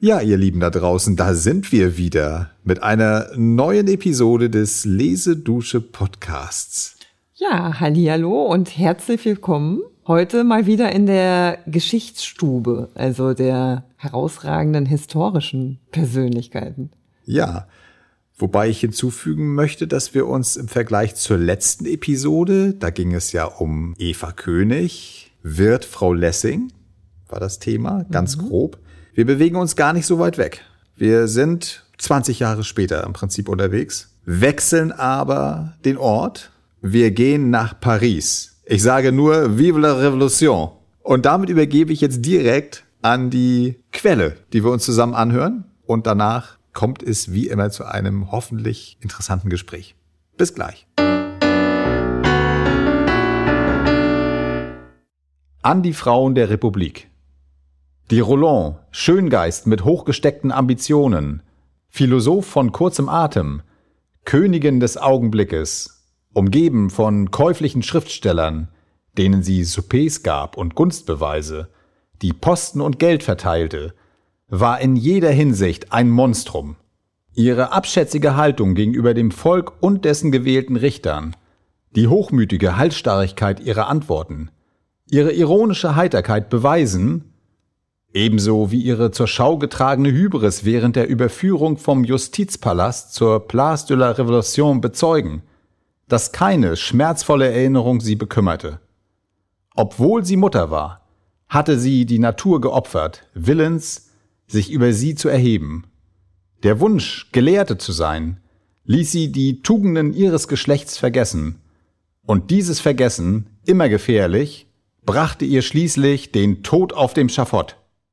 Ja, ihr Lieben da draußen, da sind wir wieder mit einer neuen Episode des Lesedusche Podcasts. Ja, hallihallo und herzlich willkommen. Heute mal wieder in der Geschichtsstube, also der herausragenden historischen Persönlichkeiten. Ja, wobei ich hinzufügen möchte, dass wir uns im Vergleich zur letzten Episode, da ging es ja um Eva König, wird Frau Lessing, war das Thema, ganz grob. Wir bewegen uns gar nicht so weit weg. Wir sind 20 Jahre später im Prinzip unterwegs, wechseln aber den Ort. Wir gehen nach Paris. Ich sage nur, Vive la Révolution. Und damit übergebe ich jetzt direkt an die Quelle, die wir uns zusammen anhören. Und danach kommt es wie immer zu einem hoffentlich interessanten Gespräch. Bis gleich. An die Frauen der Republik. Die Roland, Schöngeist mit hochgesteckten Ambitionen, Philosoph von kurzem Atem, Königin des Augenblickes, umgeben von käuflichen Schriftstellern, denen sie Soupers gab und Gunstbeweise, die Posten und Geld verteilte, war in jeder Hinsicht ein Monstrum. Ihre abschätzige Haltung gegenüber dem Volk und dessen gewählten Richtern, die hochmütige Halsstarrigkeit ihrer Antworten, ihre ironische Heiterkeit beweisen, ebenso wie ihre zur Schau getragene Hybris während der Überführung vom Justizpalast zur Place de la Révolution bezeugen, dass keine schmerzvolle Erinnerung sie bekümmerte. Obwohl sie Mutter war, hatte sie die Natur geopfert, willens, sich über sie zu erheben. Der Wunsch, Gelehrte zu sein, ließ sie die Tugenden ihres Geschlechts vergessen, und dieses Vergessen, immer gefährlich, brachte ihr schließlich den Tod auf dem Schafott.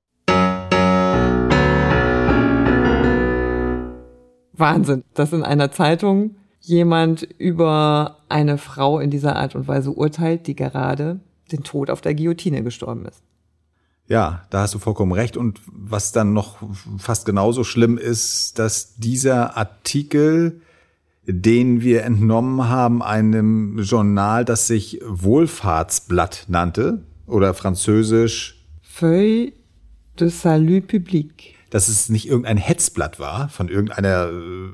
Wahnsinn, dass in einer Zeitung jemand über eine Frau in dieser Art und Weise urteilt, die gerade den Tod auf der Guillotine gestorben ist. Ja, da hast du vollkommen recht. Und was dann noch fast genauso schlimm ist, dass dieser Artikel, den wir entnommen haben, einem Journal, das sich Wohlfahrtsblatt nannte, oder französisch Feuille de Salut Public. Dass es nicht irgendein Hetzblatt war von irgendeiner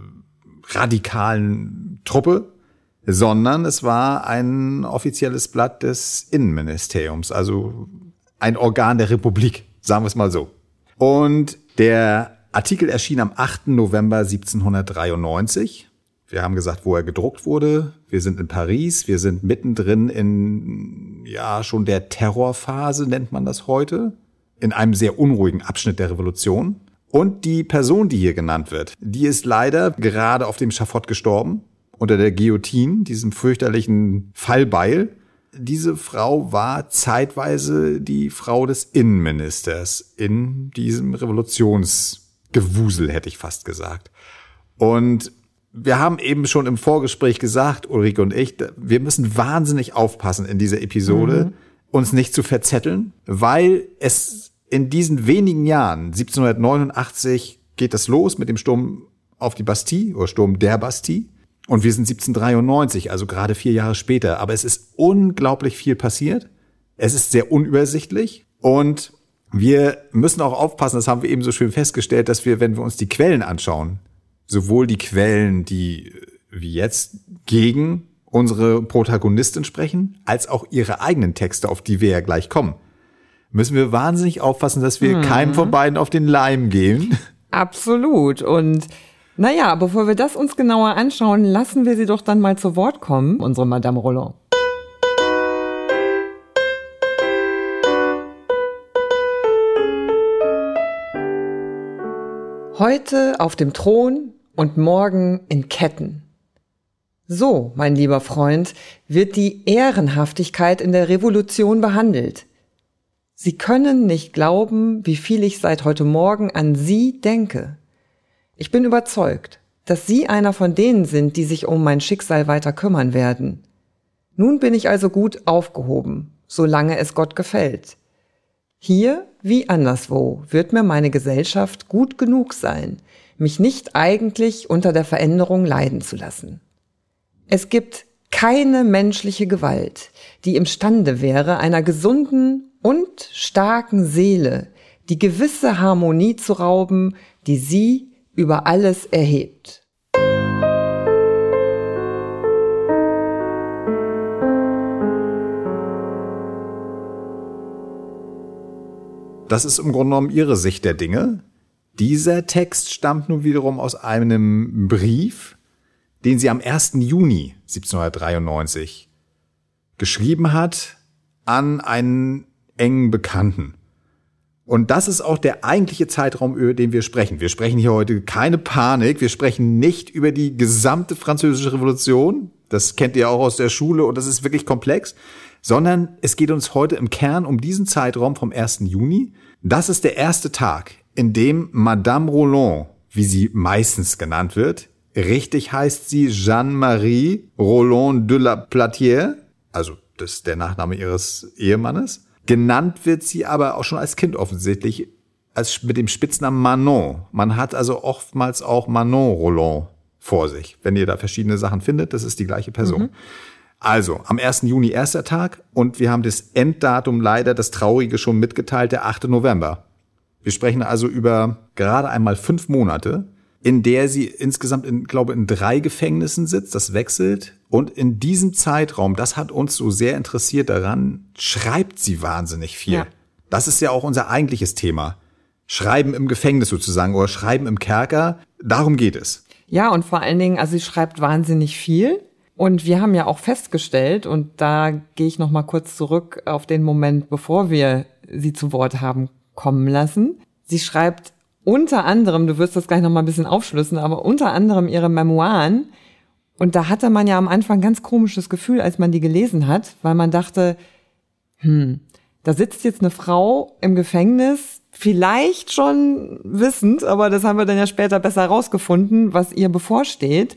radikalen Truppe, sondern es war ein offizielles Blatt des Innenministeriums, also ein Organ der Republik, sagen wir es mal so. Und der Artikel erschien am 8. November 1793. Wir haben gesagt, wo er gedruckt wurde. Wir sind in Paris, wir sind mittendrin in, ja, schon der Terrorphase, nennt man das heute, in einem sehr unruhigen Abschnitt der Revolution. Und die Person, die hier genannt wird, die ist leider gerade auf dem Schafott gestorben, unter der Guillotine, diesem fürchterlichen Fallbeil. Diese Frau war zeitweise die Frau des Innenministers in diesem Revolutionsgewusel, hätte ich fast gesagt. Und wir haben eben schon im Vorgespräch gesagt, Ulrike und ich, wir müssen wahnsinnig aufpassen in dieser Episode, uns nicht zu verzetteln, weil es in diesen wenigen Jahren, 1789 geht das los mit dem Sturm auf die Bastille oder Sturm der Bastille. Und wir sind 1793, also gerade 4 Jahre später. Aber es ist unglaublich viel passiert. Es ist sehr unübersichtlich. Und wir müssen auch aufpassen, das haben wir eben so schön festgestellt, dass wir, wenn wir uns die Quellen anschauen, sowohl die Quellen, die wie jetzt gegen unsere Protagonistin sprechen, als auch ihre eigenen Texte, auf die wir ja gleich kommen, müssen wir wahnsinnig aufpassen, dass wir keinem von beiden auf den Leim gehen. Absolut. Und naja, bevor wir das uns genauer anschauen, lassen wir sie doch dann mal zu Wort kommen, unsere Madame Roland. Heute auf dem Thron und morgen in Ketten. So, mein lieber Freund, wird die Ehrenhaftigkeit in der Revolution behandelt. Sie können nicht glauben, wie viel ich seit heute Morgen an Sie denke. Ich bin überzeugt, dass Sie einer von denen sind, die sich um mein Schicksal weiter kümmern werden. Nun bin ich also gut aufgehoben, solange es Gott gefällt. Hier wie anderswo wird mir meine Gesellschaft gut genug sein, mich nicht eigentlich unter der Veränderung leiden zu lassen. Es gibt keine menschliche Gewalt, die imstande wäre, einer gesunden und starken Seele die gewisse Harmonie zu rauben, die sie über alles erhebt. Das ist im Grunde genommen ihre Sicht der Dinge. Dieser Text stammt nun wiederum aus einem Brief, den sie am 1. Juni 1793 geschrieben hat an einen engen Bekannten. Und das ist auch der eigentliche Zeitraum, über den wir sprechen. Wir sprechen hier heute keine Panik, wir sprechen nicht über die gesamte Französische Revolution, das kennt ihr auch aus der Schule und das ist wirklich komplex, sondern es geht uns heute im Kern um diesen Zeitraum vom 1. Juni. Das ist der erste Tag, in dem Madame Roland, wie sie meistens genannt wird, richtig heißt sie Jeanne-Marie Roland de la Platière, also das ist der Nachname ihres Ehemannes. Genannt wird sie aber auch schon als Kind offensichtlich mit dem Spitznamen Manon. Man hat also oftmals auch Manon Roland vor sich. Wenn ihr da verschiedene Sachen findet, das ist die gleiche Person. Also, am 1. Juni erster Tag und wir haben das Enddatum leider, das Traurige schon mitgeteilt, der 8. November. Wir sprechen also über gerade einmal 5 Monate, in der sie insgesamt in 3 Gefängnissen sitzt, das wechselt. Und in diesem Zeitraum, das hat uns so sehr interessiert daran, schreibt sie wahnsinnig viel. Ja. Das ist ja auch unser eigentliches Thema. Schreiben im Gefängnis sozusagen oder Schreiben im Kerker, darum geht es. Ja, und vor allen Dingen, also sie schreibt wahnsinnig viel. Und wir haben ja auch festgestellt, und da gehe ich noch mal kurz zurück auf den Moment, bevor wir sie zu Wort haben kommen lassen. Sie schreibt unter anderem, du wirst das gleich noch mal ein bisschen aufschlüsseln, aber unter anderem ihre Memoiren. Und da hatte man ja am Anfang ein ganz komisches Gefühl, als man die gelesen hat, weil man dachte, da sitzt jetzt eine Frau im Gefängnis, vielleicht schon wissend, aber das haben wir dann ja später besser rausgefunden, was ihr bevorsteht.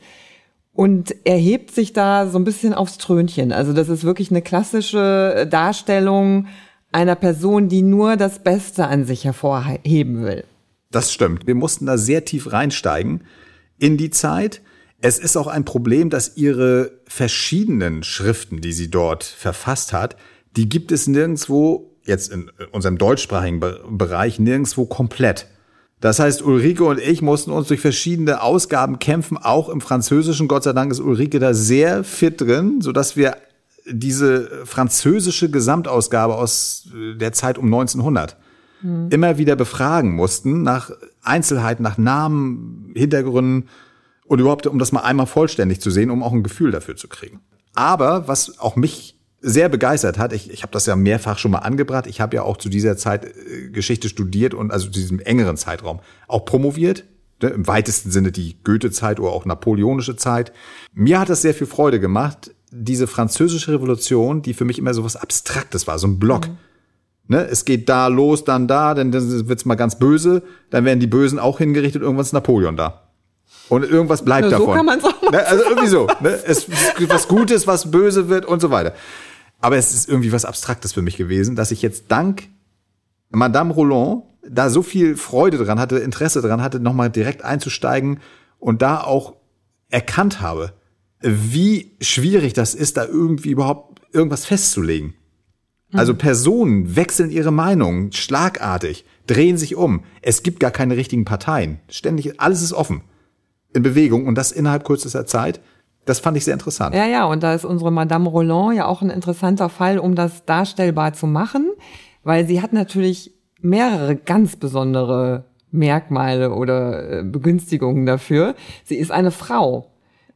Und erhebt sich da so ein bisschen aufs Trönchen. Also das ist wirklich eine klassische Darstellung einer Person, die nur das Beste an sich hervorheben will. Das stimmt. Wir mussten da sehr tief reinsteigen in die Zeit. Es ist auch ein Problem, dass ihre verschiedenen Schriften, die sie dort verfasst hat, die gibt es nirgendwo, jetzt in unserem deutschsprachigen Bereich, nirgendwo komplett. Das heißt, Ulrike und ich mussten uns durch verschiedene Ausgaben kämpfen, auch im Französischen. Gott sei Dank ist Ulrike da sehr fit drin, sodass wir diese französische Gesamtausgabe aus der Zeit um 1900 immer wieder befragen mussten, nach Einzelheiten, nach Namen, Hintergründen und überhaupt, um das mal einmal vollständig zu sehen, um auch ein Gefühl dafür zu kriegen. Aber was auch mich sehr begeistert hat, ich habe das ja mehrfach schon mal angebracht, ich habe ja auch zu dieser Zeit Geschichte studiert und also zu diesem engeren Zeitraum auch promoviert, ne, im weitesten Sinne die Goethe-Zeit oder auch napoleonische Zeit. Mir hat das sehr viel Freude gemacht, diese französische Revolution, die für mich immer so was Abstraktes war, so ein Block. Ne, es geht da los, dann da, dann wird's mal ganz böse, dann werden die Bösen auch hingerichtet, irgendwann ist Napoleon da. Und irgendwas bleibt davon. So kann man's auch machen. Ne, also irgendwie so. Ne, es ist was Gutes, was böse wird und so weiter. Aber es ist irgendwie was Abstraktes für mich gewesen, dass ich jetzt dank Madame Roland da so viel Freude dran hatte, Interesse dran hatte, nochmal direkt einzusteigen und da auch erkannt habe, wie schwierig das ist, da irgendwie überhaupt irgendwas festzulegen. Also Personen wechseln ihre Meinung schlagartig, drehen sich um. Es gibt gar keine richtigen Parteien. Ständig, alles ist offen, in Bewegung und das innerhalb kürzester Zeit. Das fand ich sehr interessant. Ja, und da ist unsere Madame Roland ja auch ein interessanter Fall, um das darstellbar zu machen, weil sie hat natürlich mehrere ganz besondere Merkmale oder Begünstigungen dafür. Sie ist eine Frau.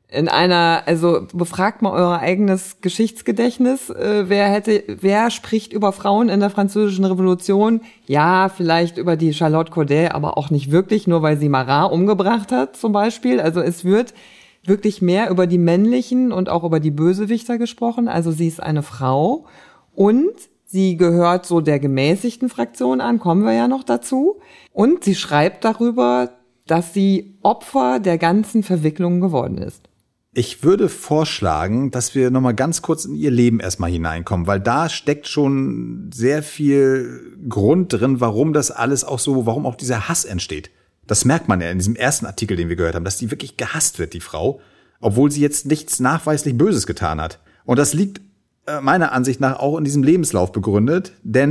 Also befragt mal euer eigenes Geschichtsgedächtnis. Wer spricht über Frauen in der Französischen Revolution? Ja, vielleicht über die Charlotte Corday, aber auch nicht wirklich, nur weil sie Marat umgebracht hat zum Beispiel. Also es wird wirklich mehr über die männlichen und auch über die Bösewichter gesprochen. Also sie ist eine Frau und sie gehört so der gemäßigten Fraktion an, kommen wir ja noch dazu. Und sie schreibt darüber, dass sie Opfer der ganzen Verwicklungen geworden ist. Ich würde vorschlagen, dass wir nochmal ganz kurz in ihr Leben erstmal hineinkommen, weil da steckt schon sehr viel Grund drin, warum auch dieser Hass entsteht. Das merkt man ja in diesem ersten Artikel, den wir gehört haben, dass die wirklich gehasst wird, die Frau, obwohl sie jetzt nichts nachweislich Böses getan hat. Und das liegt meiner Ansicht nach auch in diesem Lebenslauf begründet, denn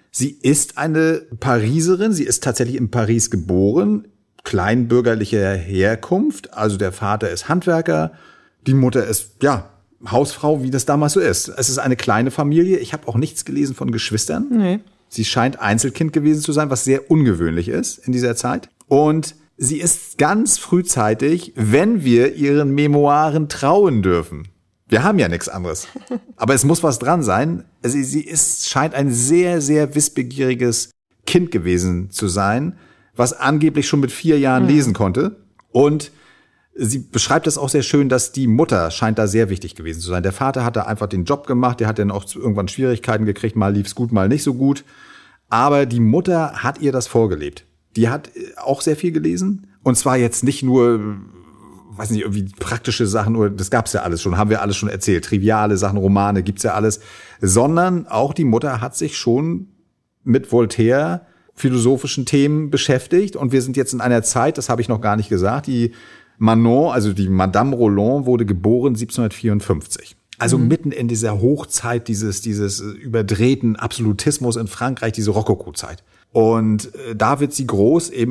Sie ist eine Pariserin, sie ist tatsächlich in Paris geboren, kleinbürgerlicher Herkunft. Also der Vater ist Handwerker, die Mutter ist, Hausfrau, wie das damals so ist. Es ist eine kleine Familie. Ich habe auch nichts gelesen von Geschwistern. Nee. Sie scheint Einzelkind gewesen zu sein, was sehr ungewöhnlich ist in dieser Zeit. Und sie ist ganz frühzeitig, wenn wir ihren Memoiren trauen dürfen. Wir haben ja nichts anderes. Aber es muss was dran sein. Scheint ein sehr, sehr wissbegieriges Kind gewesen zu sein, was angeblich schon mit 4 Jahren lesen konnte. Und sie beschreibt es auch sehr schön, dass die Mutter scheint da sehr wichtig gewesen zu sein. Der Vater hat da einfach den Job gemacht, der hat dann auch irgendwann Schwierigkeiten gekriegt, mal lief's gut, mal nicht so gut. Aber die Mutter hat ihr das vorgelebt. Die hat auch sehr viel gelesen. Und zwar jetzt nicht nur, weiß nicht, irgendwie praktische Sachen, oder das gab's ja alles schon, haben wir alles schon erzählt. Triviale Sachen, Romane, gibt's ja alles. Sondern auch die Mutter hat sich schon mit Voltaire philosophischen Themen beschäftigt. Und wir sind jetzt in einer Zeit, das habe ich noch gar nicht gesagt, die Manon, also die Madame Roland, wurde geboren 1754. Also mitten in dieser Hochzeit dieses überdrehten Absolutismus in Frankreich, diese Rokoko-Zeit. Und da wird sie groß, eben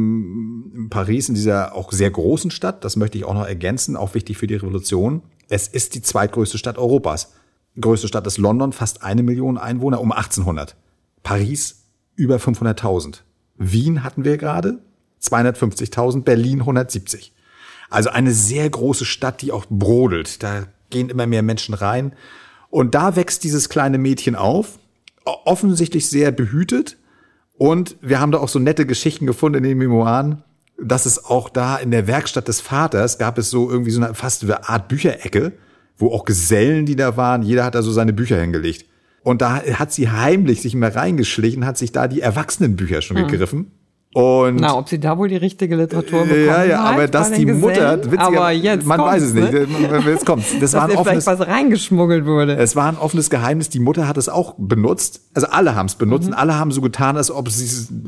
in Paris, in dieser auch sehr großen Stadt. Das möchte ich auch noch ergänzen, auch wichtig für die Revolution. Es ist die zweitgrößte Stadt Europas. Die größte Stadt ist London, fast 1 Million Einwohner, um 1800. Paris über 500.000. Wien hatten wir gerade, 250.000, Berlin 170. Also eine sehr große Stadt, die auch brodelt. Da gehen immer mehr Menschen rein. Und da wächst dieses kleine Mädchen auf, offensichtlich sehr behütet. Und wir haben da auch so nette Geschichten gefunden in den Memoiren, dass es auch da in der Werkstatt des Vaters gab es so irgendwie so eine fast eine Art Bücherecke, wo auch Gesellen, die da waren, jeder hat da so seine Bücher hingelegt. Und da hat sie heimlich sich mal reingeschlichen, hat sich da die Erwachsenenbücher schon gegriffen. Und ob sie da wohl die richtige Literatur bekommen ja, hat, aber dass die Mutter, aber jetzt man weiß es nicht, jetzt kommt's. Das war ein offenes, vielleicht was reingeschmuggelt wurde. Es war ein offenes Geheimnis. Die Mutter hat es auch benutzt. Also alle haben es benutzt. Und alle haben so getan, als ob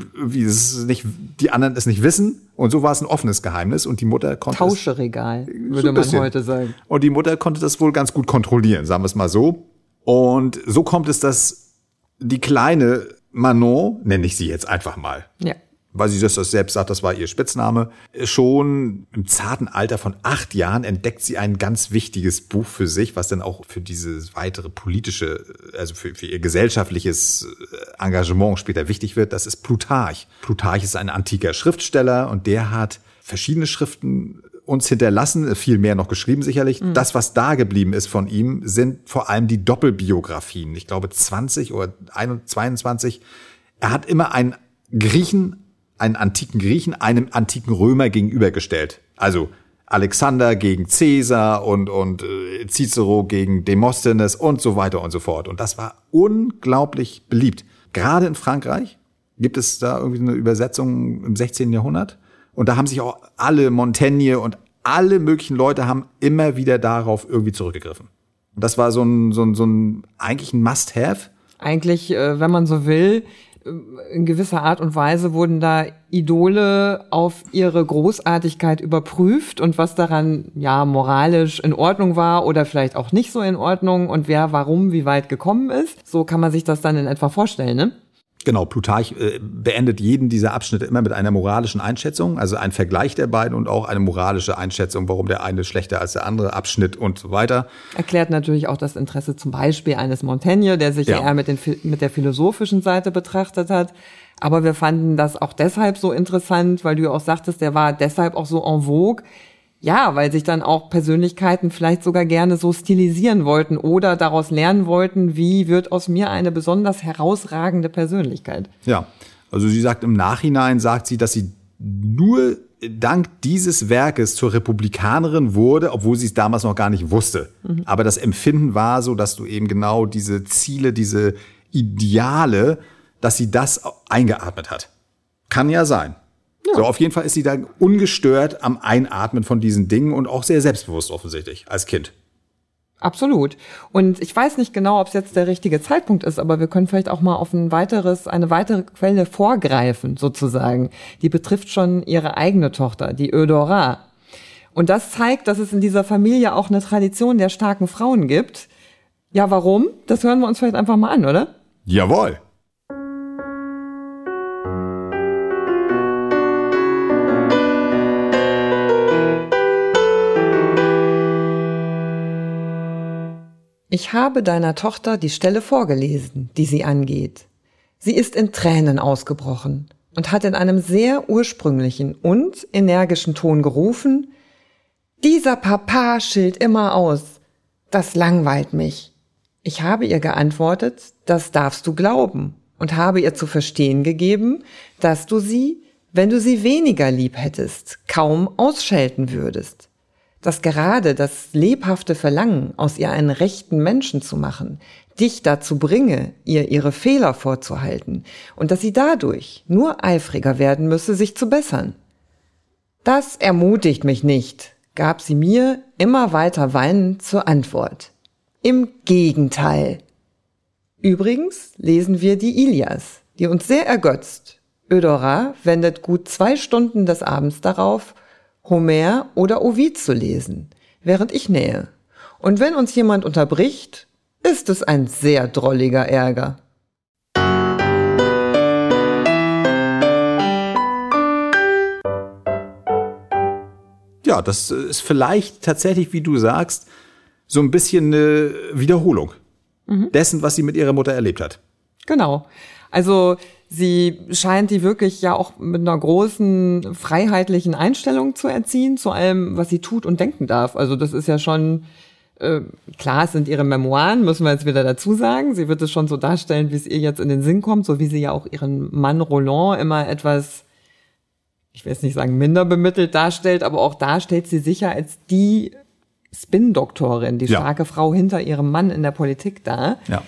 die anderen es nicht wissen. Und so war es ein offenes Geheimnis. Und die Mutter konnte Tauscheregal, würde man heute sagen. Und die Mutter konnte das wohl ganz gut kontrollieren, sagen wir es mal so. Und so kommt es, dass die kleine Manon, nenne ich sie jetzt einfach mal. Ja. Weil sie das selbst sagt, das war ihr Spitzname. Schon im zarten Alter von 8 Jahren entdeckt sie ein ganz wichtiges Buch für sich, was dann auch für dieses weitere politische, also für ihr gesellschaftliches Engagement später wichtig wird. Das ist Plutarch. Plutarch ist ein antiker Schriftsteller und der hat verschiedene Schriften uns hinterlassen, viel mehr noch geschrieben sicherlich. Das, was da geblieben ist von ihm, sind vor allem die Doppelbiografien. Ich glaube 20 oder 22. Er hat immer einen antiken Griechen, einem antiken Römer gegenübergestellt. Also Alexander gegen Caesar und Cicero gegen Demosthenes und so weiter und so fort. Und das war unglaublich beliebt. Gerade in Frankreich gibt es da irgendwie eine Übersetzung im 16. Jahrhundert. Und da haben sich auch alle Montaigne und alle möglichen Leute haben immer wieder darauf irgendwie zurückgegriffen. Und das war so ein eigentlich ein Must-have. Eigentlich, wenn man so will, in gewisser Art und Weise wurden da Idole auf ihre Großartigkeit überprüft und was daran moralisch in Ordnung war oder vielleicht auch nicht so in Ordnung und wer warum wie weit gekommen ist. So kann man sich das dann in etwa vorstellen, ne? Genau, Plutarch beendet jeden dieser Abschnitte immer mit einer moralischen Einschätzung, also ein Vergleich der beiden und auch eine moralische Einschätzung, warum der eine schlechter als der andere Abschnitt und so weiter. Erklärt natürlich auch das Interesse zum Beispiel eines Montaigne, der sich eher mit der philosophischen Seite betrachtet hat. Aber wir fanden das auch deshalb so interessant, weil du ja auch sagtest, der war deshalb auch so en vogue. Ja, weil sich dann auch Persönlichkeiten vielleicht sogar gerne so stilisieren wollten oder daraus lernen wollten, wie wird aus mir eine besonders herausragende Persönlichkeit. Ja, also sie sagt im Nachhinein, dass sie nur dank dieses Werkes zur Republikanerin wurde, obwohl sie es damals noch gar nicht wusste. Aber das Empfinden war so, dass du eben genau diese Ziele, diese Ideale, dass sie das eingeatmet hat. Kann ja sein. Ja. So, auf jeden Fall ist sie da ungestört am Einatmen von diesen Dingen und auch sehr selbstbewusst offensichtlich als Kind. Absolut. Und ich weiß nicht genau, ob es jetzt der richtige Zeitpunkt ist, aber wir können vielleicht auch mal auf eine weitere Quelle vorgreifen, sozusagen. Die betrifft schon ihre eigene Tochter, die Eudora. Und das zeigt, dass es in dieser Familie auch eine Tradition der starken Frauen gibt. Ja, warum? Das hören wir uns vielleicht einfach mal an, oder? Jawohl. Ich habe deiner Tochter die Stelle vorgelesen, die sie angeht. Sie ist in Tränen ausgebrochen und hat in einem sehr ursprünglichen und energischen Ton gerufen: Dieser Papa schilt immer aus. Das langweilt mich. Ich habe ihr geantwortet, das darfst du glauben, und habe ihr zu verstehen gegeben, dass du sie, wenn du sie weniger lieb hättest, kaum ausschelten würdest. Dass gerade das lebhafte Verlangen, aus ihr einen rechten Menschen zu machen, dich dazu bringe, ihr ihre Fehler vorzuhalten und dass sie dadurch nur eifriger werden müsse, sich zu bessern. Das ermutigt mich nicht, gab sie mir immer weiter weinend zur Antwort. Im Gegenteil. Übrigens lesen wir die Ilias, die uns sehr ergötzt. Ödora wendet gut 2 Stunden des Abends darauf, Homer oder Ovid zu lesen, während ich nähe. Und wenn uns jemand unterbricht, ist es ein sehr drolliger Ärger. Ja, das ist vielleicht tatsächlich, wie du sagst, so ein bisschen eine Wiederholung dessen, was sie mit ihrer Mutter erlebt hat. Genau. Also sie scheint die wirklich ja auch mit einer großen freiheitlichen Einstellung zu erziehen, zu allem, was sie tut und denken darf. Also das ist ja schon, klar, es sind ihre Memoiren, müssen wir jetzt wieder dazu sagen. Sie wird es schon so darstellen, wie es ihr jetzt in den Sinn kommt, so wie sie ja auch ihren Mann Roland immer etwas, ich will jetzt nicht sagen minder bemittelt darstellt, aber auch da stellt sie sich ja als die Spin-Doktorin, die starke Frau hinter ihrem Mann in der Politik dar. Ja.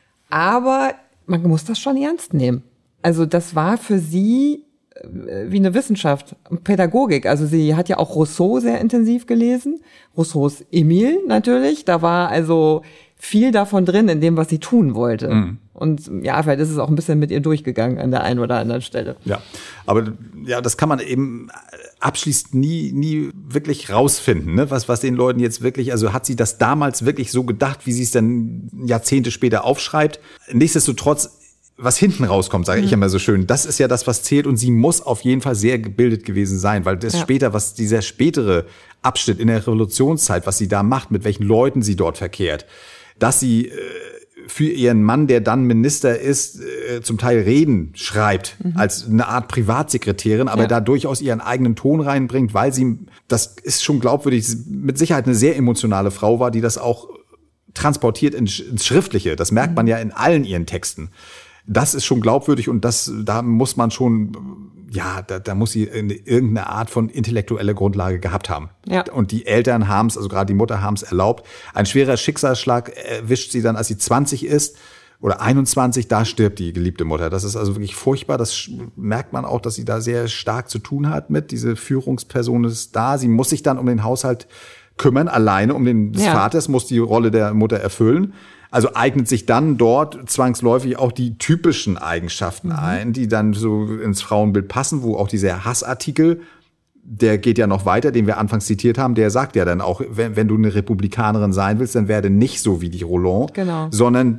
Aber man muss das schon ernst nehmen. Also das war für sie wie eine Wissenschaft, Pädagogik. Also sie hat ja auch Rousseau sehr intensiv gelesen. Rousseaus Emile natürlich. Da war also viel davon drin in dem, was sie tun wollte. Mhm. Und ja, vielleicht ist es auch ein bisschen mit ihr durchgegangen an der einen oder anderen Stelle. Ja, aber ja, das kann man eben abschließend nie wirklich rausfinden, ne? Was den Leuten jetzt wirklich, also hat sie das damals wirklich so gedacht, wie sie es dann Jahrzehnte später aufschreibt? Nichtsdestotrotz, was hinten rauskommt, sage ich immer so schön, das ist ja das, was zählt, und sie muss auf jeden Fall sehr gebildet gewesen sein, weil das später, was dieser spätere Abschnitt in der Revolutionszeit, was sie da macht, mit welchen Leuten sie dort verkehrt, dass sie für ihren Mann, der dann Minister ist, zum Teil Reden schreibt, als eine Art Privatsekretärin, aber da durchaus ihren eigenen Ton reinbringt, weil sie, das ist schon glaubwürdig, mit Sicherheit eine sehr emotionale Frau war, die das auch transportiert ins Schriftliche. Das merkt man ja in allen ihren Texten. Das ist schon glaubwürdig, und da muss man schon, ja, da muss sie irgendeine Art von intellektueller Grundlage gehabt haben. Ja. Und die Eltern haben es, also gerade die Mutter haben es erlaubt. Ein schwerer Schicksalsschlag erwischt sie dann, als sie 20 ist oder 21, da stirbt die geliebte Mutter. Das ist also wirklich furchtbar. Das merkt man auch, dass sie da sehr stark zu tun hat mit. Diese Führungsperson ist da. Sie muss sich dann um den Haushalt kümmern, alleine um den des Vaters, muss die Rolle der Mutter erfüllen. Also eignet sich dann dort zwangsläufig auch die typischen Eigenschaften ein, die dann so ins Frauenbild passen, wo auch dieser Hassartikel, der geht ja noch weiter, den wir anfangs zitiert haben, der sagt ja dann auch, wenn du eine Republikanerin sein willst, dann werde nicht so wie die Roland, sondern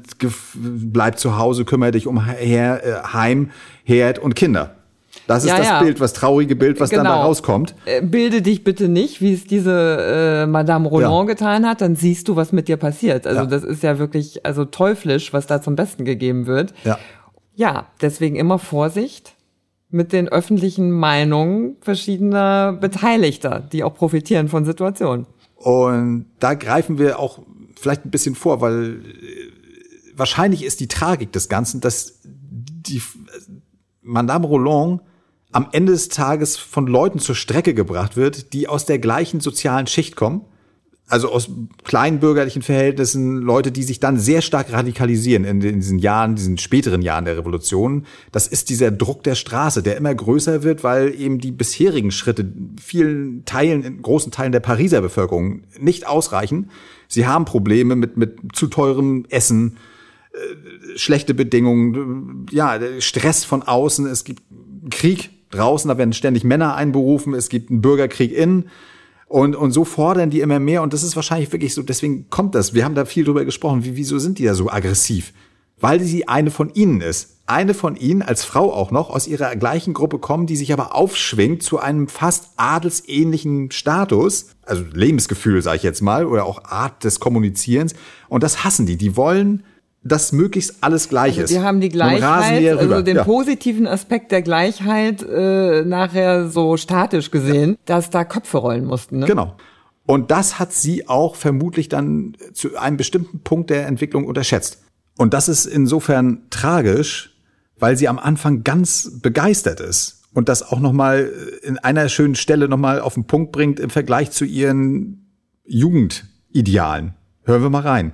bleib zu Hause, kümmere dich um Heim, Herd und Kinder. Das ist das Bild, das traurige Bild, was dann da rauskommt. Bilde dich bitte nicht, wie es diese Madame Roland getan hat, dann siehst du, was mit dir passiert. Also das ist ja wirklich also teuflisch, was da zum Besten gegeben wird. Ja, deswegen immer Vorsicht mit den öffentlichen Meinungen verschiedener Beteiligter, die auch profitieren von Situationen. Und da greifen wir auch vielleicht ein bisschen vor, weil wahrscheinlich ist die Tragik des Ganzen, dass die Madame Roland am Ende des Tages von Leuten zur Strecke gebracht wird, die aus der gleichen sozialen Schicht kommen, also aus kleinbürgerlichen Verhältnissen, Leute, die sich dann sehr stark radikalisieren in diesen Jahren, diesen späteren Jahren der Revolution. Das ist dieser Druck der Straße, der immer größer wird, weil eben die bisherigen Schritte vielen Teilen, in großen Teilen der Pariser Bevölkerung nicht ausreichen. Sie haben Probleme mit zu teurem Essen, schlechte Bedingungen, ja, Stress von außen, es gibt Krieg draußen, da werden ständig Männer einberufen, es gibt einen Bürgerkrieg innen, und so fordern die immer mehr, und das ist wahrscheinlich wirklich so, deswegen kommt das, wir haben da viel drüber gesprochen, wieso sind die da so aggressiv? weil sie eine von ihnen ist. Eine von ihnen, als Frau auch noch, aus ihrer gleichen Gruppe kommen, die sich aber aufschwingt zu einem fast adelsähnlichen Status, also Lebensgefühl, sage ich jetzt mal, oder auch Art des Kommunizierens. Und das hassen die. Die wollen, dass möglichst alles gleich ist. Die haben die Gleichheit, also den positiven Aspekt der Gleichheit nachher so statisch gesehen, dass da Köpfe rollen mussten. Ne? Genau. Und das hat sie auch vermutlich dann zu einem bestimmten Punkt der Entwicklung unterschätzt. Und das ist insofern tragisch, weil sie am Anfang ganz begeistert ist und das auch nochmal in einer schönen Stelle nochmal auf den Punkt bringt im Vergleich zu ihren Jugendidealen. Hören wir mal rein.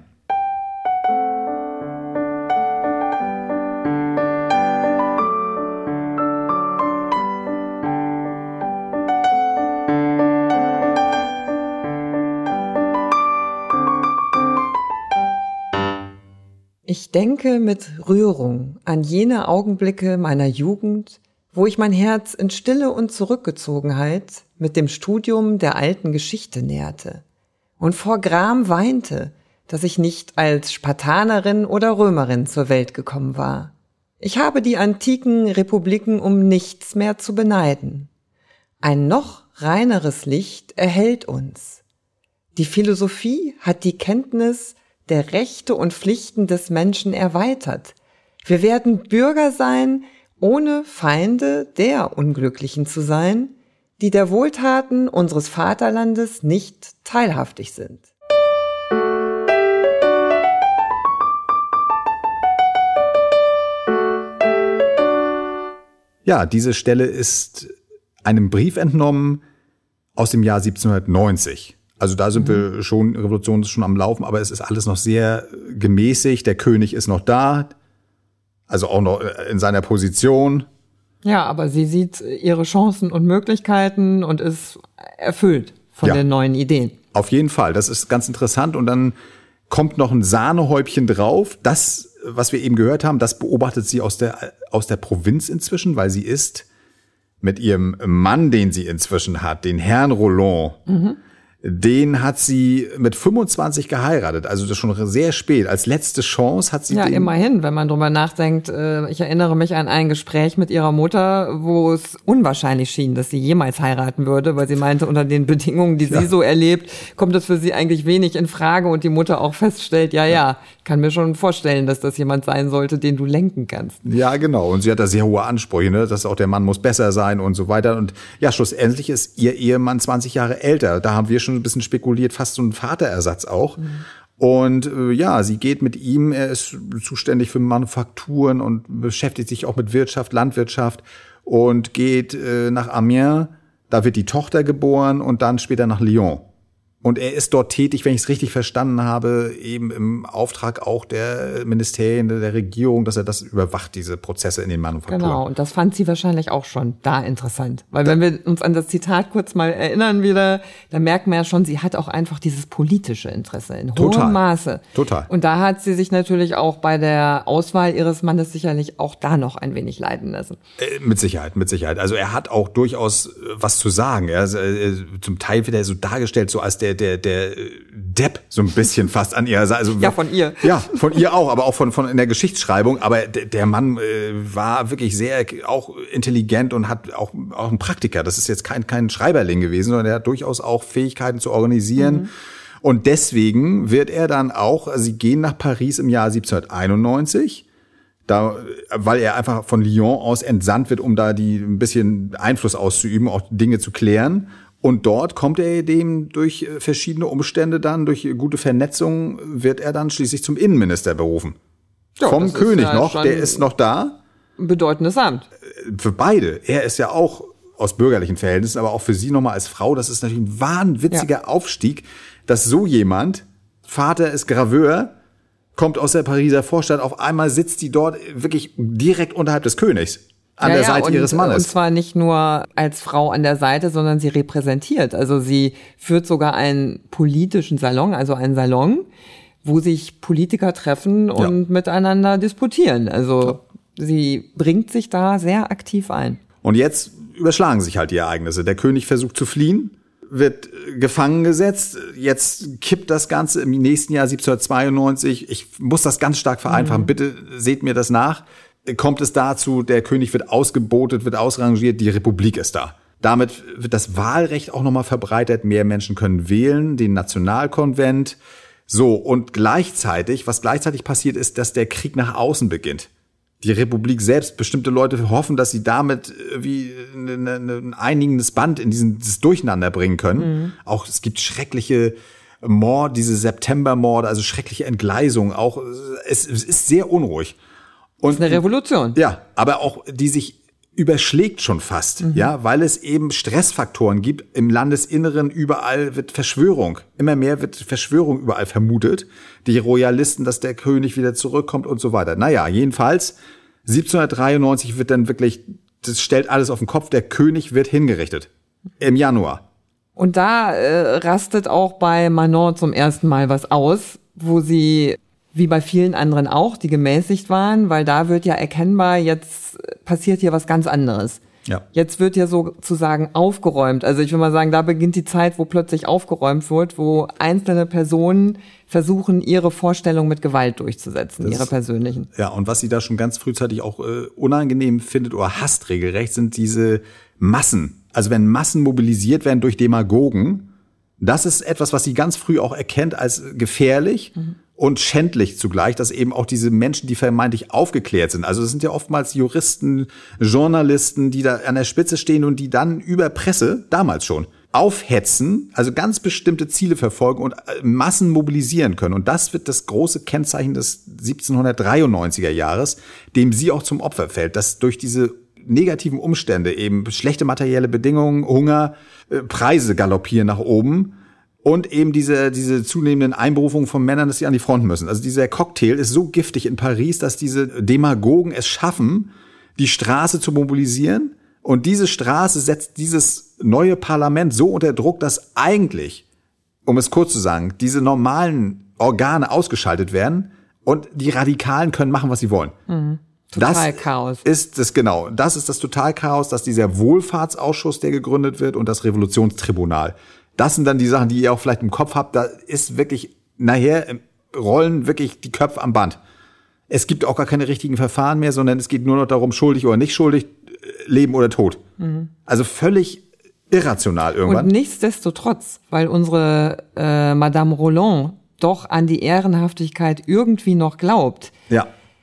Ich denke mit Rührung an jene Augenblicke meiner Jugend, wo ich mein Herz in Stille und Zurückgezogenheit mit dem Studium der alten Geschichte nährte und vor Gram weinte, dass ich nicht als Spartanerin oder Römerin zur Welt gekommen war. Ich habe die antiken Republiken um nichts mehr zu beneiden. Ein noch reineres Licht erhellt uns. Die Philosophie hat die Kenntnis der Rechte und Pflichten des Menschen erweitert. Wir werden Bürger sein, ohne Feinde der Unglücklichen zu sein, die der Wohltaten unseres Vaterlandes nicht teilhaftig sind. Ja, diese Stelle ist einem Brief entnommen aus dem Jahr 1790. Also da sind wir schon, Revolution ist schon am Laufen, aber es ist alles noch sehr gemäßigt. Der König ist noch da, also auch noch in seiner Position. Ja, aber sie sieht ihre Chancen und Möglichkeiten und ist erfüllt von den neuen Ideen. Auf jeden Fall, das ist ganz interessant. Und dann kommt noch ein Sahnehäubchen drauf. Das, was wir eben gehört haben, das beobachtet sie aus der Provinz inzwischen, weil sie ist mit ihrem Mann, den sie inzwischen hat, den Herrn Roland, den hat sie mit 25 geheiratet, also das schon sehr spät. Als letzte Chance hat sie ja, immerhin, wenn man drüber nachdenkt. Ich erinnere mich an ein Gespräch mit ihrer Mutter, wo es unwahrscheinlich schien, dass sie jemals heiraten würde, weil sie meinte, unter den Bedingungen, die sie so erlebt, kommt das für sie eigentlich wenig in Frage und die Mutter auch feststellt, ich kann mir schon vorstellen, dass das jemand sein sollte, den du lenken kannst. Ja, genau. Und sie hat da sehr hohe Ansprüche, ne? Dass auch der Mann muss besser sein und so weiter. Und ja, schlussendlich ist ihr Ehemann 20 Jahre älter. Da haben wir schon ein bisschen spekuliert, fast so ein Vaterersatz auch. Und sie geht mit ihm, er ist zuständig für Manufakturen und beschäftigt sich auch mit Wirtschaft, Landwirtschaft und geht nach Amiens. Da wird die Tochter geboren und dann später nach Lyon. Und er ist dort tätig, wenn ich es richtig verstanden habe, eben im Auftrag auch der Ministerien, der Regierung, dass er das überwacht, diese Prozesse in den Manufakturen. Genau, und das fand sie wahrscheinlich auch schon da interessant. Weil wenn wir uns an das Zitat kurz mal erinnern wieder, da merken wir ja schon, sie hat auch einfach dieses politische Interesse in hohem Maße. Total. Und da hat sie sich natürlich auch bei der Auswahl ihres Mannes sicherlich auch da noch ein wenig leiten lassen. Mit Sicherheit. Also er hat auch durchaus was zu sagen. Zum Teil wird er so dargestellt, so als der Depp so ein bisschen fast an ihrer Seite. Also, ja, von ihr. Ja, von ihr auch, aber auch von in der Geschichtsschreibung. Aber der Mann war wirklich sehr auch intelligent und hat auch ein Praktiker. Das ist jetzt kein Schreiberling gewesen, sondern er hat durchaus auch Fähigkeiten zu organisieren. Und deswegen wird er dann auch, also sie gehen nach Paris im Jahr 1791. Weil er einfach von Lyon aus entsandt wird, um da ein bisschen Einfluss auszuüben, auch Dinge zu klären. Und dort kommt er dem durch verschiedene Umstände dann, durch gute Vernetzung, wird er dann schließlich zum Innenminister berufen. Ja, vom König noch, der ist noch da. Ein bedeutendes Amt. Für beide. Er ist ja auch aus bürgerlichen Verhältnissen, aber auch für sie nochmal als Frau, das ist natürlich ein wahnwitziger Aufstieg, dass so jemand, Vater ist Graveur, kommt aus der Pariser Vorstadt, auf einmal sitzt die dort wirklich direkt unterhalb des Königs. An der Seite ihres Mannes. Und zwar nicht nur als Frau an der Seite, sondern sie repräsentiert. Also sie führt sogar einen politischen Salon, also einen Salon, wo sich Politiker treffen und miteinander disputieren. Also sie bringt sich da sehr aktiv ein. Und jetzt überschlagen sich halt die Ereignisse. Der König versucht zu fliehen, wird gefangen gesetzt. Jetzt kippt das Ganze im nächsten Jahr 1792. Ich muss das ganz stark vereinfachen. Bitte seht mir das nach. Kommt es dazu, der König wird ausgebotet, wird ausrangiert, die Republik ist da. Damit wird das Wahlrecht auch nochmal verbreitert. Mehr Menschen können wählen, den Nationalkonvent. So, und gleichzeitig, was gleichzeitig passiert, ist, dass der Krieg nach außen beginnt. Die Republik selbst, bestimmte Leute hoffen, dass sie damit wie ein einigendes Band in dieses Durcheinander bringen können. Auch es gibt schreckliche Morde, diese Septembermorde, also schreckliche Entgleisungen. Auch es ist sehr unruhig. Und das ist eine Revolution. Ja, aber auch die sich überschlägt schon fast, ja, weil es eben Stressfaktoren gibt. Im Landesinneren überall wird Verschwörung. Immer mehr wird Verschwörung überall vermutet. Die Royalisten, dass der König wieder zurückkommt und so weiter. Naja, jedenfalls 1793 wird dann wirklich, das stellt alles auf den Kopf, der König wird hingerichtet. Im Januar. Und da rastet auch bei Manon zum ersten Mal was aus, wo sie, wie bei vielen anderen auch, die gemäßigt waren, weil da wird ja erkennbar, jetzt passiert hier was ganz anderes. Ja. Jetzt wird ja sozusagen aufgeräumt. Also ich will mal sagen, da beginnt die Zeit, wo plötzlich aufgeräumt wird, wo einzelne Personen versuchen, ihre Vorstellung mit Gewalt durchzusetzen, ihre persönlichen. Ja, und was sie da schon ganz frühzeitig auch unangenehm findet oder hasst regelrecht, sind diese Massen. Also wenn Massen mobilisiert werden durch Demagogen, das ist etwas, was sie ganz früh auch erkennt als gefährlich und schändlich zugleich, dass eben auch diese Menschen, die vermeintlich aufgeklärt sind, also das sind ja oftmals Juristen, Journalisten, die da an der Spitze stehen und die dann über Presse, damals schon, aufhetzen, also ganz bestimmte Ziele verfolgen und Massen mobilisieren können. Und das wird das große Kennzeichen des 1793er Jahres, dem sie auch zum Opfer fällt, dass durch diese negativen Umstände, eben schlechte materielle Bedingungen, Hunger, Preise galoppieren nach oben und eben diese zunehmenden Einberufungen von Männern, dass sie an die Front müssen. Also dieser Cocktail ist so giftig in Paris, dass diese Demagogen es schaffen, die Straße zu mobilisieren. Und diese Straße setzt dieses neue Parlament so unter Druck, dass eigentlich, um es kurz zu sagen, diese normalen Organe ausgeschaltet werden und die Radikalen können machen, was sie wollen. Totalchaos. Das ist das Totalchaos, dass dieser Wohlfahrtsausschuss, der gegründet wird, und das Revolutionstribunal. Das sind dann die Sachen, die ihr auch vielleicht im Kopf habt. Da ist wirklich, nachher rollen wirklich die Köpfe am Band. Es gibt auch gar keine richtigen Verfahren mehr, sondern es geht nur noch darum, schuldig oder nicht schuldig, Leben oder Tod. Also völlig irrational irgendwann. Und nichtsdestotrotz, weil unsere Madame Roland doch an die Ehrenhaftigkeit irgendwie noch glaubt, Ja.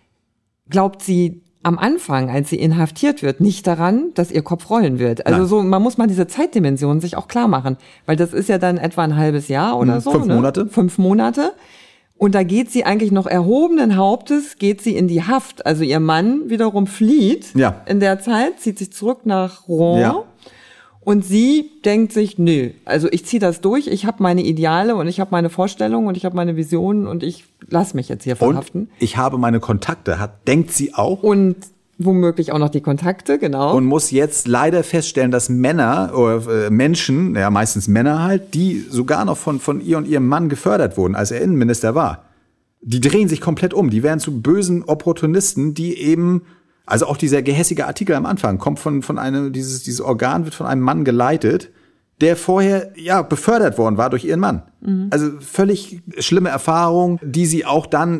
glaubt sie am Anfang, als sie inhaftiert wird, nicht daran, dass ihr Kopf rollen wird. Also Nein. so, man muss mal diese Zeitdimension sich auch klar machen, weil das ist ja dann etwa ein halbes Jahr oder so. 5 Monate. 5 Monate. Und da geht sie eigentlich noch erhobenen Hauptes, geht sie in die Haft. Also ihr Mann wiederum flieht Ja. in der Zeit, zieht sich zurück nach Rouen. Ja. Und sie denkt sich, nö, also ich ziehe das durch, ich habe meine Ideale und ich habe meine Vorstellungen und ich habe meine Visionen und ich lass mich jetzt hier verhaften. Und ich habe meine Kontakte, denkt sie auch. Und womöglich auch noch die Kontakte, genau. Und muss jetzt leider feststellen, dass Männer oder Menschen, ja meistens Männer halt, die sogar noch von ihr und ihrem Mann gefördert wurden, als er Innenminister war, die drehen sich komplett um. Die werden zu bösen Opportunisten, die eben, also auch dieser gehässige Artikel am Anfang kommt von einem, dieses Organ wird von einem Mann geleitet, der vorher ja befördert worden war durch ihren Mann. Also völlig schlimme Erfahrung, die sie auch dann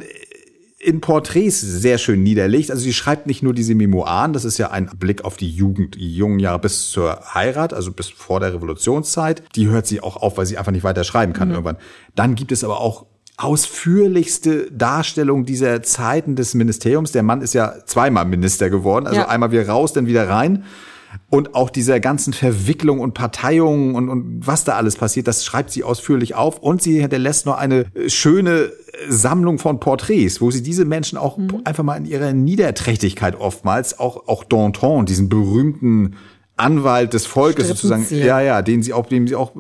in Porträts sehr schön niederlegt. Also sie schreibt nicht nur diese Memoiren, das ist ja ein Blick auf die Jugend, die jungen Jahre bis zur Heirat, also bis vor der Revolutionszeit. Die hört sie auch auf, weil sie einfach nicht weiter schreiben kann irgendwann. Dann gibt es aber auch ausführlichste Darstellung dieser Zeiten des Ministeriums. Der Mann ist ja zweimal Minister geworden, also einmal wieder raus, dann wieder rein. Und auch dieser ganzen Verwicklung und Parteiung und was da alles passiert, das schreibt sie ausführlich auf. Und sie hinterlässt noch eine schöne Sammlung von Porträts, wo sie diese Menschen auch einfach mal in ihrer Niederträchtigkeit oftmals, auch Danton, diesen berühmten Anwalt des Volkes sozusagen, dem sie auch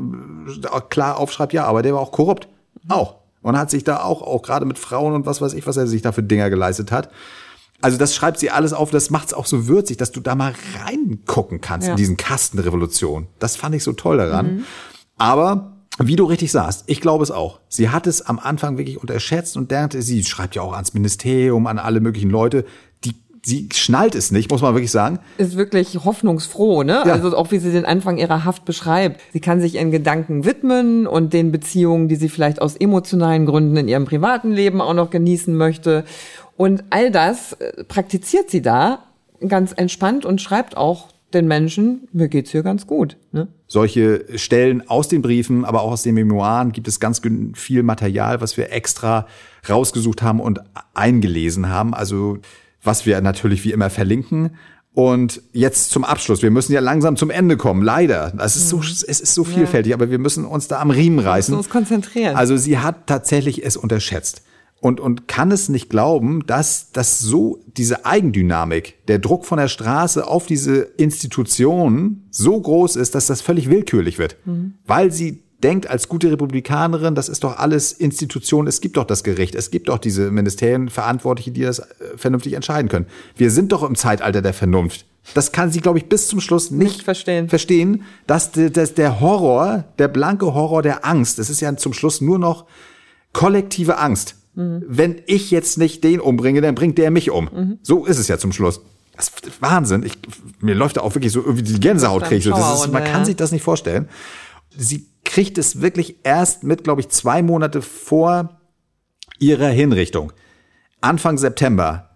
klar aufschreibt, ja, aber der war auch korrupt. Auch. Und hat sich da auch gerade mit Frauen und was weiß ich, was er sich da für Dinger geleistet hat. Also das schreibt sie alles auf, das macht's auch so würzig, dass du da mal reingucken kannst in diesen Kasten Revolution. Das fand ich so toll daran. Aber wie du richtig sagst, ich glaube es auch. Sie hat es am Anfang wirklich unterschätzt und dachte, sie schreibt ja auch ans Ministerium, an alle möglichen Leute. sie schnallt es nicht, muss man wirklich sagen. Ist wirklich hoffnungsfroh, ne? Ja. Also auch wie sie den Anfang ihrer Haft beschreibt. Sie kann sich ihren Gedanken widmen und den Beziehungen, die sie vielleicht aus emotionalen Gründen in ihrem privaten Leben auch noch genießen möchte. Und all das praktiziert sie da ganz entspannt und schreibt auch den Menschen, mir geht's hier ganz gut, ne? Solche Stellen aus den Briefen, aber auch aus den Memoiren gibt es ganz viel Material, was wir extra rausgesucht haben und eingelesen haben. Also was wir natürlich wie immer verlinken. Und jetzt zum Abschluss. Wir müssen ja langsam zum Ende kommen. Leider. Es ist so vielfältig, aber wir müssen uns da am Riemen reißen. Wir müssen uns konzentrieren. Also sie hat tatsächlich es unterschätzt. Und kann es nicht glauben, dass so diese Eigendynamik, der Druck von der Straße auf diese Institutionen so groß ist, dass das völlig willkürlich wird. Weil sie denkt als gute Republikanerin, das ist doch alles Institution, es gibt doch das Gericht, es gibt doch diese Ministerien, Verantwortliche, die das vernünftig entscheiden können. Wir sind doch im Zeitalter der Vernunft. Das kann sie, glaube ich, bis zum Schluss nicht verstehen, dass der Horror, der blanke Horror der Angst, das ist ja zum Schluss nur noch kollektive Angst. Wenn ich jetzt nicht den umbringe, dann bringt der mich um. So ist es ja zum Schluss. Das ist Wahnsinn. Mir läuft da auch wirklich so irgendwie die Gänsehaut kriegt. Man kann sich das nicht vorstellen. Sie kriegt es wirklich erst mit, glaube ich, 2 Monate vor ihrer Hinrichtung. Anfang September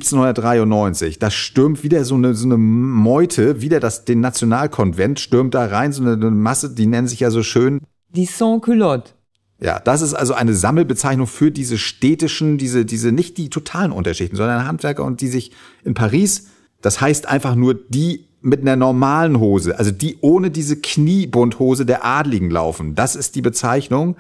1793, da stürmt wieder so eine Meute, wieder den Nationalkonvent, stürmt da rein, so eine Masse, die nennen sich ja so schön die Sans-Culottes. Ja, das ist also eine Sammelbezeichnung für diese städtischen, diese nicht die totalen Unterschichten, sondern Handwerker und die sich in Paris, das heißt einfach nur die mit einer normalen Hose, also die ohne diese Kniebundhose der Adligen laufen. Das ist die Bezeichnung.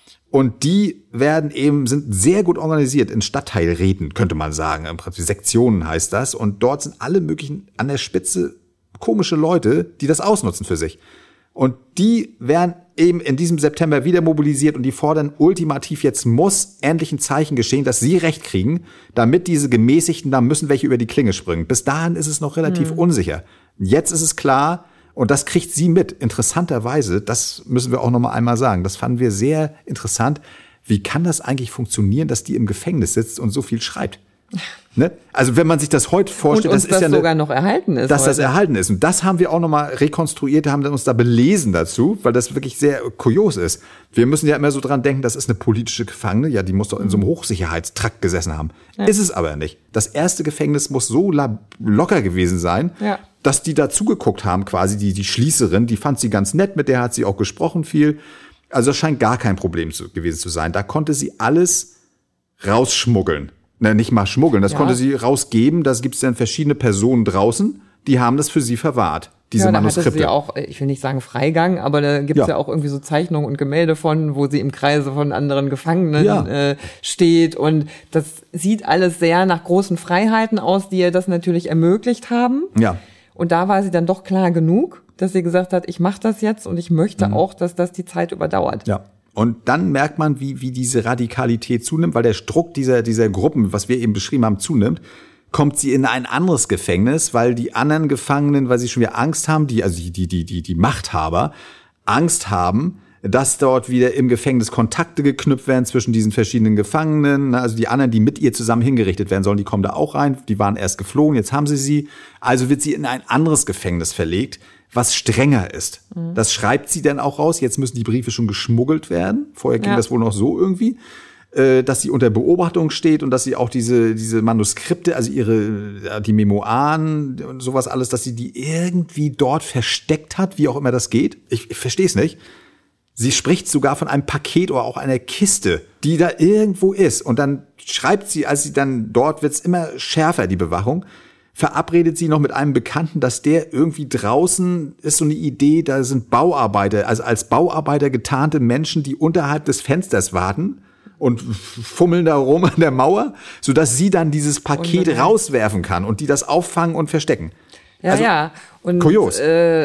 Und die sind sehr gut organisiert in Stadtteilräten, könnte man sagen. Im Prinzip Sektionen heißt das. Und dort sind alle möglichen an der Spitze komische Leute, die das ausnutzen für sich. Und die werden eben in diesem September wieder mobilisiert und die fordern ultimativ, jetzt muss endlich ein Zeichen geschehen, dass sie Recht kriegen, damit diese Gemäßigten, da müssen welche über die Klinge springen. Bis dahin ist es noch relativ unsicher. Jetzt ist es klar und das kriegt sie mit. Interessanterweise, das müssen wir auch noch mal einmal sagen, das fanden wir sehr interessant. Wie kann das eigentlich funktionieren, dass die im Gefängnis sitzt und so viel schreibt? Ne? Also wenn man sich das heute vorstellt, und das sogar noch erhalten ist. Dass das erhalten ist. Und das haben wir auch nochmal rekonstruiert, haben uns da belesen dazu, weil das wirklich sehr kurios ist. Wir müssen ja immer so dran denken, das ist eine politische Gefangene, ja, die muss doch in so einem Hochsicherheitstrakt gesessen haben. Ja. Ist es aber nicht. Das erste Gefängnis muss so locker gewesen sein, dass die da zugeguckt haben, quasi die Schließerin, die fand sie ganz nett, mit der hat sie auch gesprochen viel. Also das scheint gar kein Problem gewesen zu sein. Da konnte sie alles rausschmuggeln. Nicht mal schmuggeln, das konnte sie rausgeben. Da gibt es dann verschiedene Personen draußen, die haben das für sie verwahrt, diese Manuskripte. Hatte sie auch, ich will nicht sagen Freigang, aber da gibt es ja auch irgendwie so Zeichnungen und Gemälde von, wo sie im Kreise von anderen Gefangenen steht. Und das sieht alles sehr nach großen Freiheiten aus, die ihr das natürlich ermöglicht haben. Ja. Und da war sie dann doch klar genug, dass sie gesagt hat, ich mache das jetzt und ich möchte auch, dass das die Zeit überdauert. Ja. Und dann merkt man, wie diese Radikalität zunimmt, weil der Druck dieser Gruppen, was wir eben beschrieben haben, zunimmt, kommt sie in ein anderes Gefängnis, weil die anderen Gefangenen, weil sie schon wieder Angst haben, die Machthaber, Angst haben, dass dort wieder im Gefängnis Kontakte geknüpft werden zwischen diesen verschiedenen Gefangenen. Also die anderen, die mit ihr zusammen hingerichtet werden sollen, die kommen da auch rein. Die waren erst geflohen, jetzt haben sie. Also wird sie in ein anderes Gefängnis verlegt, was strenger ist. Das schreibt sie dann auch raus. Jetzt müssen die Briefe schon geschmuggelt werden. Vorher ging das wohl noch so irgendwie, dass sie unter Beobachtung steht und dass sie auch diese Manuskripte, also die Memoiren und sowas alles, dass sie die irgendwie dort versteckt hat, wie auch immer das geht. Ich verstehe es nicht. Sie spricht sogar von einem Paket oder auch einer Kiste, die da irgendwo ist. Und dann schreibt sie, als sie dann dort wird's immer schärfer, die Bewachung, verabredet sie noch mit einem Bekannten, dass der irgendwie draußen ist so eine Idee, da sind Bauarbeiter, also als Bauarbeiter getarnte Menschen, die unterhalb des Fensters warten und fummeln da rum an der Mauer, sodass sie dann dieses Paket rauswerfen kann und die das auffangen und verstecken. Ja, und kurios.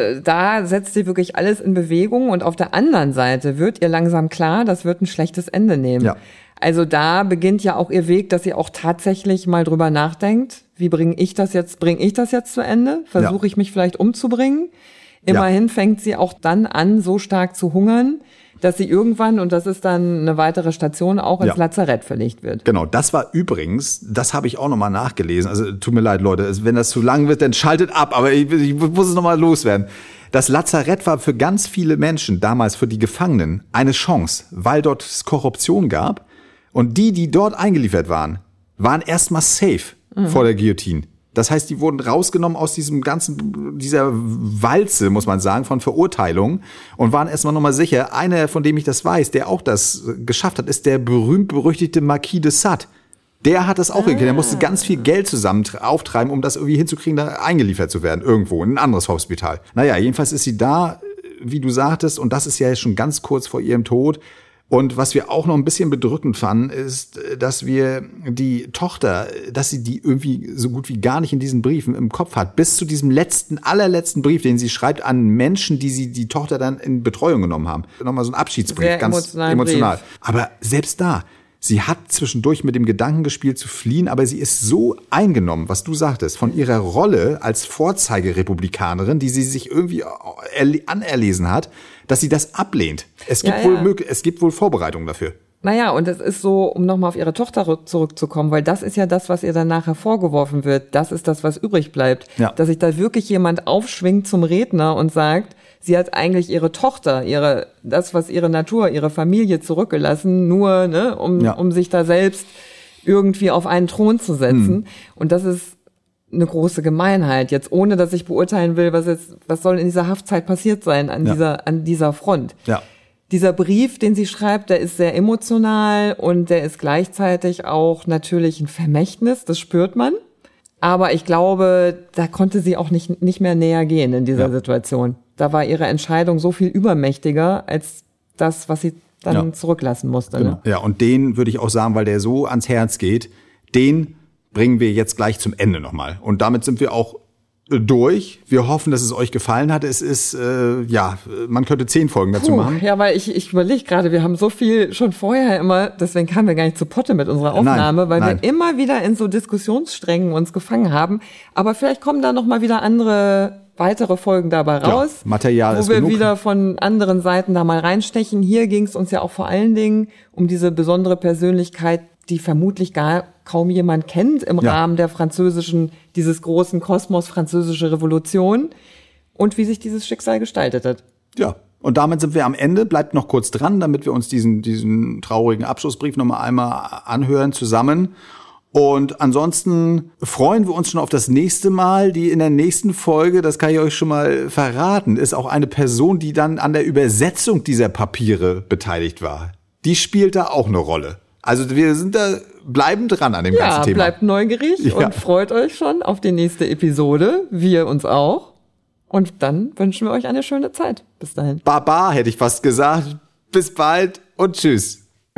Da setzt sie wirklich alles in Bewegung und auf der anderen Seite wird ihr langsam klar, das wird ein schlechtes Ende nehmen. Ja. Also da beginnt ja auch ihr Weg, dass sie auch tatsächlich mal drüber nachdenkt, wie bringe ich das jetzt zu Ende? Versuche ich mich vielleicht umzubringen? Immerhin fängt sie auch dann an, so stark zu hungern, dass sie irgendwann, und das ist dann eine weitere Station, auch ins Lazarett verlegt wird. Genau, das war übrigens, das habe ich auch nochmal nachgelesen. Also tut mir leid, Leute, wenn das zu lang wird, dann schaltet ab, aber ich muss es nochmal loswerden. Das Lazarett war für ganz viele Menschen, damals für die Gefangenen, eine Chance, weil dort es Korruption gab. Und die dort eingeliefert waren erstmal safe vor der Guillotine. Das heißt, die wurden rausgenommen aus dieser Walze, muss man sagen, von Verurteilungen und waren erstmal nochmal sicher. Einer, von dem ich das weiß, der auch das geschafft hat, ist der berühmt-berüchtigte Marquis de Sade. Der hat das auch hingekriegt. Der musste ganz viel Geld zusammen auftreiben, um das irgendwie hinzukriegen, da eingeliefert zu werden, irgendwo, in ein anderes Hospital. Naja, jedenfalls ist sie da, wie du sagtest, und das ist ja schon ganz kurz vor ihrem Tod. Und was wir auch noch ein bisschen bedrückend fanden, ist, dass wir die Tochter, dass sie die irgendwie so gut wie gar nicht in diesen Briefen im Kopf hat. Bis zu diesem allerletzten Brief, den sie schreibt an Menschen, die Tochter dann in Betreuung genommen haben. Nochmal so ein Abschiedsbrief, sehr ganz emotional. Brief. Aber selbst da, sie hat zwischendurch mit dem Gedanken gespielt zu fliehen, aber sie ist so eingenommen, was du sagtest, von ihrer Rolle als Vorzeigerepublikanerin, die sie sich irgendwie anerlesen hat, dass sie das ablehnt. Es gibt wohl Vorbereitungen dafür. Naja, und es ist so, um nochmal auf ihre Tochter zurückzukommen, weil das ist ja das, was ihr dann nachher vorgeworfen wird. Das ist das, was übrig bleibt. Ja. Dass sich da wirklich jemand aufschwingt zum Redner und sagt, sie hat eigentlich ihre Tochter, das, was ihre Natur, ihre Familie zurückgelassen, nur, ne, um sich da selbst irgendwie auf einen Thron zu setzen. Und das ist eine große Gemeinheit. Jetzt, ohne dass ich beurteilen will, was soll in dieser Haftzeit passiert sein an dieser Front. Ja. Dieser Brief, den sie schreibt, der ist sehr emotional und der ist gleichzeitig auch natürlich ein Vermächtnis, das spürt man. Aber ich glaube, da konnte sie auch nicht mehr näher gehen in dieser Situation. Da war ihre Entscheidung so viel übermächtiger als das, was sie dann zurücklassen musste. Genau. Ne? Ja, und den würde ich auch sagen, weil der so ans Herz geht, den bringen wir jetzt gleich zum Ende nochmal. Und damit sind wir auch durch. Wir hoffen, dass es euch gefallen hat. Es ist, man könnte 10 Folgen dazu machen. Ja, weil ich überlege gerade, wir haben so viel schon vorher immer, deswegen kamen wir gar nicht zu Potte mit unserer Aufnahme, weil wir immer wieder in so Diskussionssträngen uns gefangen haben. Aber vielleicht kommen da noch mal wieder weitere Folgen dabei raus, Material ist genug, wo wir wieder von anderen Seiten da mal reinstechen. Hier ging es uns ja auch vor allen Dingen um diese besondere Persönlichkeit, die vermutlich kaum jemand kennt im Rahmen der dieses großen Kosmos französische Revolution und wie sich dieses Schicksal gestaltet hat. Ja, und damit sind wir am Ende. Bleibt noch kurz dran, damit wir uns diesen traurigen Abschlussbrief noch mal einmal anhören zusammen. Und ansonsten freuen wir uns schon auf das nächste Mal. Die in der nächsten Folge, das kann ich euch schon mal verraten, ist auch eine Person, die dann an der Übersetzung dieser Papiere beteiligt war. Die spielt da auch eine Rolle. Also wir bleiben dran an dem ganzen Thema. Ja, bleibt neugierig und freut euch schon auf die nächste Episode. Wir uns auch. Und dann wünschen wir euch eine schöne Zeit. Bis dahin. Baba, hätte ich fast gesagt. Bis bald und tschüss.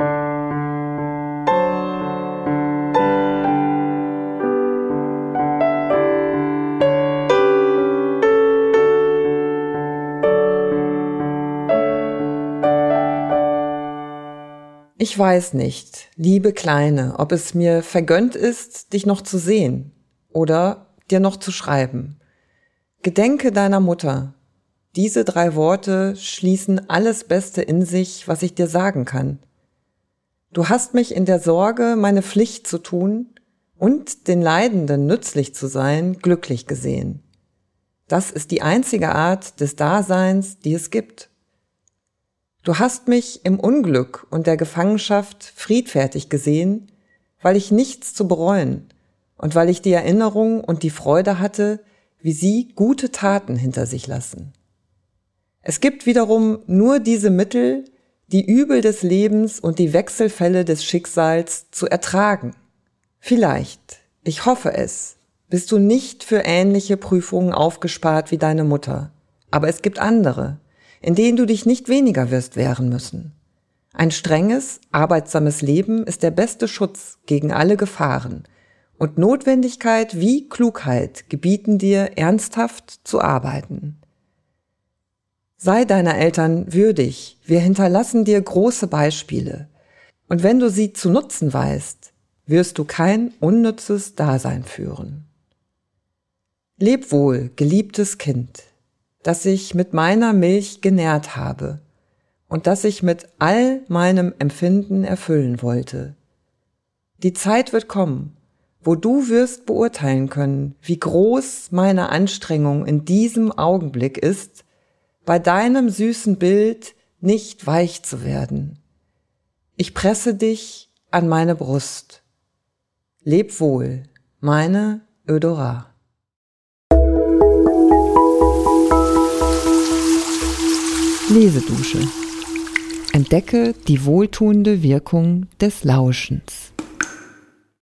Ich weiß nicht, liebe Kleine, ob es mir vergönnt ist, dich noch zu sehen oder dir noch zu schreiben. Gedenke deiner Mutter. Diese 3 Worte schließen alles Beste in sich, was ich dir sagen kann. Du hast mich in der Sorge, meine Pflicht zu tun und den Leidenden nützlich zu sein, glücklich gesehen. Das ist die einzige Art des Daseins, die es gibt. Du hast mich im Unglück und der Gefangenschaft friedfertig gesehen, weil ich nichts zu bereuen und weil ich die Erinnerung und die Freude hatte, wie sie gute Taten hinter sich lassen. Es gibt wiederum nur diese Mittel, die Übel des Lebens und die Wechselfälle des Schicksals zu ertragen. Vielleicht, ich hoffe es, bist du nicht für ähnliche Prüfungen aufgespart wie deine Mutter, aber es gibt andere, in denen du dich nicht weniger wirst wehren müssen. Ein strenges, arbeitsames Leben ist der beste Schutz gegen alle Gefahren, und Notwendigkeit wie Klugheit gebieten dir, ernsthaft zu arbeiten. Sei deiner Eltern würdig, wir hinterlassen dir große Beispiele, und wenn du sie zu nutzen weißt, wirst du kein unnützes Dasein führen. Leb wohl, geliebtes Kind. das ich mit meiner Milch genährt habe und das ich mit all meinem Empfinden erfüllen wollte. Die Zeit wird kommen, wo du wirst beurteilen können, wie groß meine Anstrengung in diesem Augenblick ist, bei deinem süßen Bild nicht weich zu werden. Ich presse dich an meine Brust. Leb wohl, meine Eudora. Lesedusche. Entdecke die wohltuende Wirkung des Lauschens.